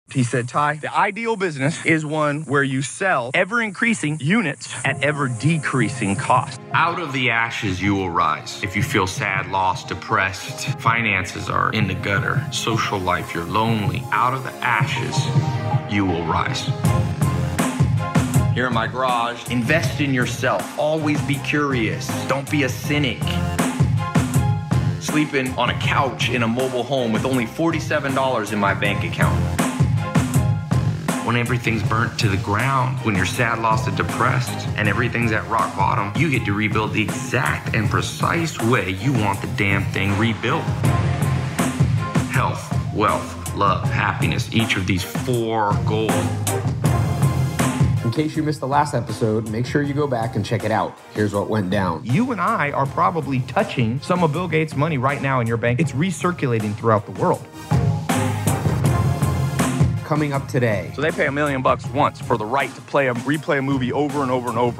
He said, Ty, the ideal business is one where you sell ever-increasing units at ever-decreasing cost. Out of the ashes, you will rise. If you feel sad, lost, depressed, finances are in the gutter, social life, you're lonely, out of the ashes, you will rise. Here in my garage, invest in yourself. Always be curious. Don't be a cynic. Sleeping on a couch in a mobile home with only $47 in my bank account. When everything's burnt to the ground, when you're sad, lost, and depressed, and everything's at rock bottom, you get to rebuild the exact and precise way you want the damn thing rebuilt. Health, wealth, love, happiness, each of these 4 goals. In case you missed the last episode, make sure you go back and check it out. Here's what went down. You and I are probably touching some of Bill Gates' money right now in your bank. It's recirculating throughout the world. Coming up today. So they pay $1 million once for the right to replay a movie over and over and over.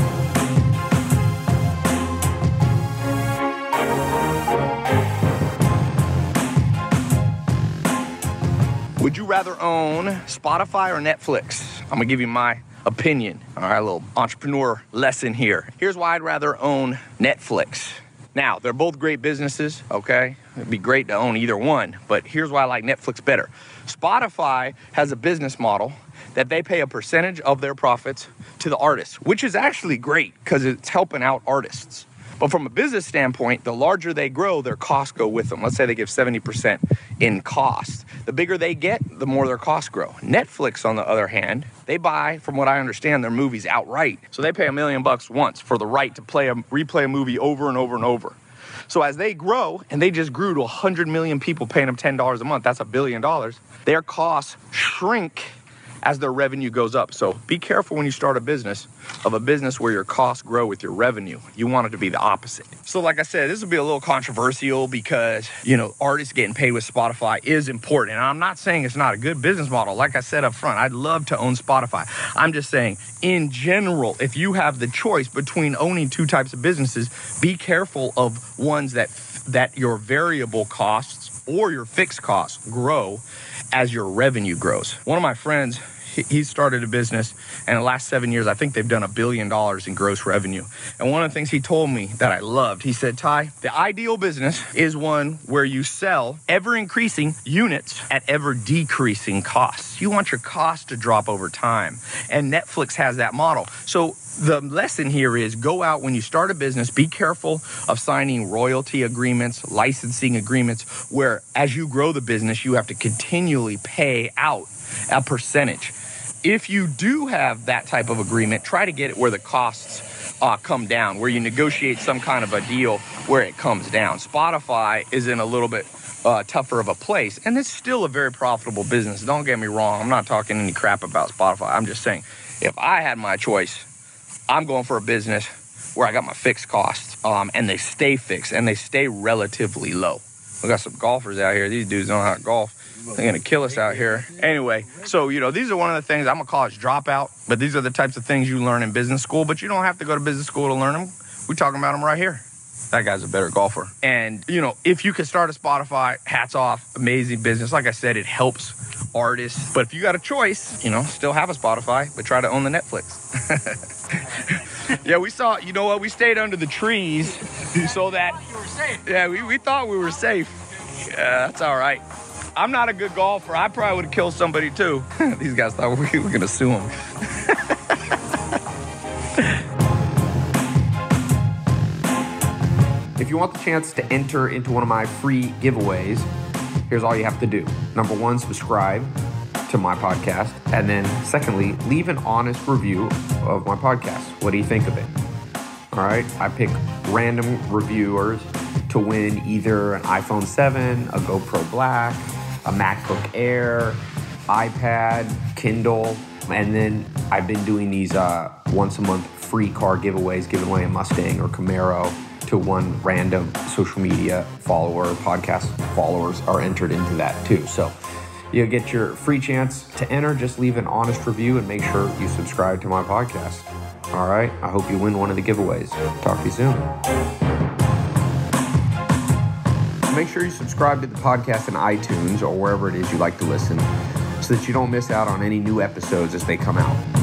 Would you rather own Spotify or Netflix? I'm gonna give you my opinion. All right, a little entrepreneur lesson here. Here's why I'd rather own Netflix. Now, they're both great businesses, okay? It'd be great to own either one, but here's why I like Netflix better. Spotify has a business model that they pay a percentage of their profits to the artists, which is actually great because it's helping out artists. But from a business standpoint, the larger they grow, their costs go with them. Let's say they give 70% in cost. The bigger they get, the more their costs grow. Netflix, on the other hand, they buy, from what I understand, their movies outright. So they pay $1 million once for the right to replay a movie over and over and over. So as they grow, and they just grew to 100 million people paying them $10 a month, that's $1 billion, their costs shrink as their revenue goes up. So be careful when you start a business where your costs grow with your revenue. You want it to be the opposite. So like I said, this will be a little controversial because, artists getting paid with Spotify is important. And I'm not saying it's not a good business model. Like I said up front, I'd love to own Spotify. I'm just saying, in general, if you have the choice between owning 2 types of businesses, be careful of ones that your variable costs or your fixed costs grow as your revenue grows. One of my friends, he started a business, and in the last 7 years, I think they've done $1 billion in gross revenue. And one of the things he told me that I loved, he said, Ty, the ideal business is one where you sell ever-increasing units at ever-decreasing costs. You want your costs to drop over time, and Netflix has that model. So the lesson here is go out when you start a business, be careful of signing royalty agreements, licensing agreements, where as you grow the business, you have to continually pay out a percentage. If you do have that type of agreement, try to get it where the costs come down, where you negotiate some kind of a deal where it comes down. Spotify is in a little bit tougher of a place, and it's still a very profitable business. Don't get me wrong. I'm not talking any crap about Spotify. I'm just saying, if I had my choice, I'm going for a business where I got my fixed costs, and they stay fixed, and they stay relatively low. We got some golfers out here. These dudes don't know how to golf. They're going to kill us out here. Anyway, so, these are one of the things, I'm a college dropout, but these are the types of things you learn in business school, but you don't have to go to business school to learn them. We're talking about them right here. That guy's a better golfer. And, if you could start a Spotify, hats off, amazing business. Like I said, it helps artists. But if you got a choice, still have a Spotify, but try to own the Netflix. Yeah, we saw, we stayed under the trees so that, yeah, we thought we were safe. Yeah, that's all right. I'm not a good golfer. I probably would have killed somebody too. These guys thought we were going to sue them. If you want the chance to enter into one of my free giveaways, here's all you have to do. Number 1, subscribe to my podcast. And then secondly, leave an honest review of my podcast. What do you think of it? All right. I pick random reviewers to win either an iPhone 7, a GoPro Black, a MacBook Air, iPad, Kindle. And then I've been doing these once a month free car giveaways, giving away a Mustang or Camaro to one random social media follower. Podcast followers are entered into that too. So you'll get your free chance to enter. Just leave an honest review and make sure you subscribe to my podcast. All right. I hope you win one of the giveaways. Talk to you soon. Make sure you subscribe to the podcast in iTunes or wherever it is you like to listen. so that you don't miss out on any new episodes as they come out.